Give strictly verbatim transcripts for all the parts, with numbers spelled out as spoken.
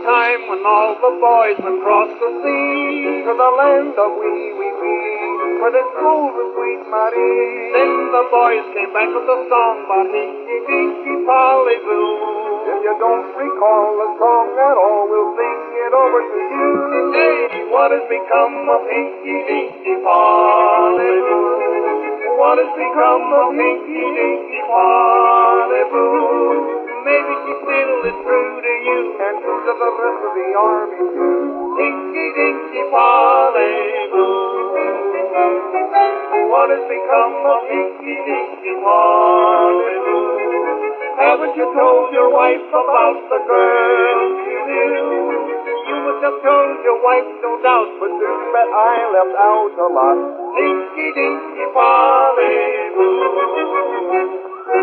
time when all the boys went across the sea to the land of wee wee wee, where they strolled with sweet Marie. Then the boys came back with a song about Hinky Dinky Polly Blue. If you don't recall the song at all, we'll sing it over to you. Hey, what has become of Hinky Dinky Polly Blue? What has become of Hinky Dinky Polly Blue? Maybe she still is true to you, and true to the rest of the army too. Hinky Dinky Polly Blue. What has become of Hinky Dinky Polly Blue? Haven't you told your wife about the girl you knew? You must have told your wife, no doubt, but do bet I left out a lot. Hinky Dinky Polly Blue.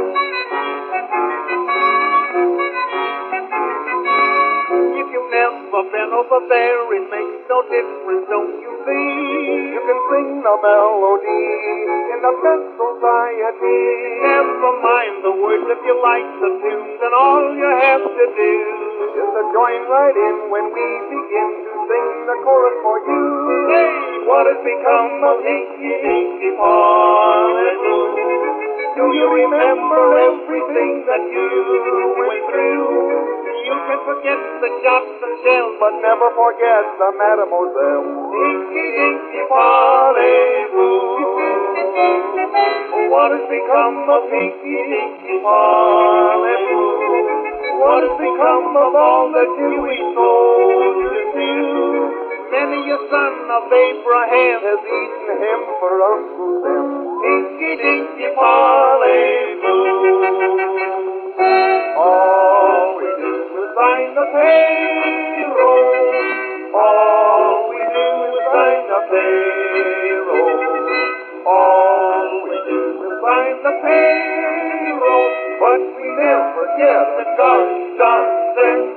If you've never been over there, it makes no difference, don't you see? You can sing the melody in the best society. Never mind the words if you like the tunes, and all you have to do is to join right in when we begin to sing the chorus for you. Hey, what has become of Hinky Dinky Polly Blue? Do you remember everything that you went through? You can forget the shots and shells, but never forget the mademoiselle. Hinky Dinky Polly Blue. What has become of Hinky Dinky Polly Blue? What has become of all the Jewish soldiers too? Many a son of Abraham has eaten him for Uncle Sam. Hinky Dinky Polly Blue. All we do is sign the payroll. All we do is sign the payroll. All we do is sign the payroll. But we never get a dollar cent.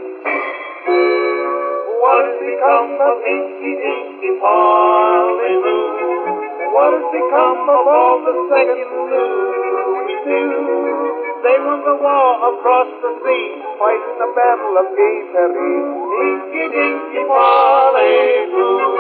What has become of Hinky Dinky Polly Blue? What has become of all the second Louis too? They won the war across the sea, fighting the battle of Gay Paris. Hinky Dinky Polly Blue.